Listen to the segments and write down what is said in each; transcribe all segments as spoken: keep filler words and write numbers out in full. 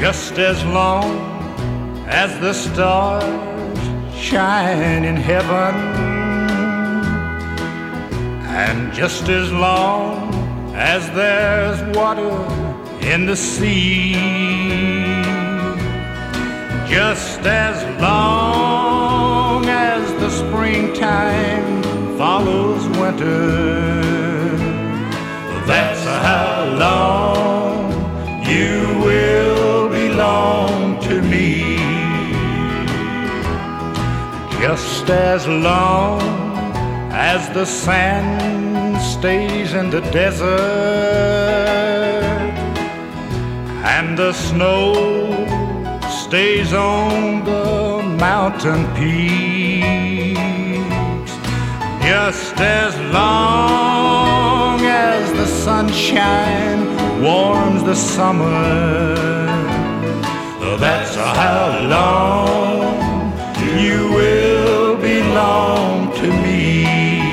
just as long as the stars shine in heaven, and just as long as there's water in the sea, just as long as the springtime follows winter, that's how long you will belong to me. Just as long as the sand stays in the desert and the snow stays on the mountain peaks, just as long as the sunshine warms the summer, that's how long you will belong to me.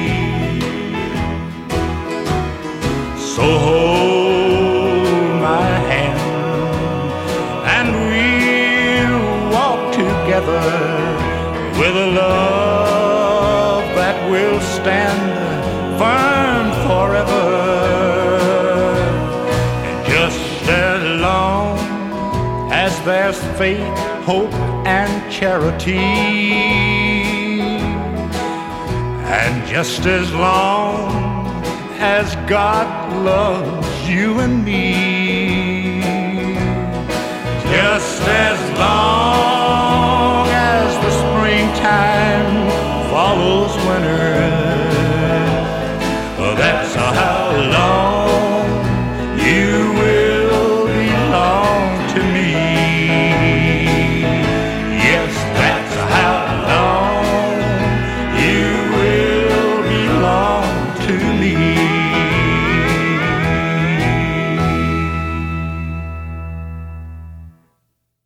So hold my hand and we'll walk together with a love that will stand firm forever. And just as long as there's faith, hope, and charity, and just as long as God loves you and me, just as long as the springtime follows winter, that's how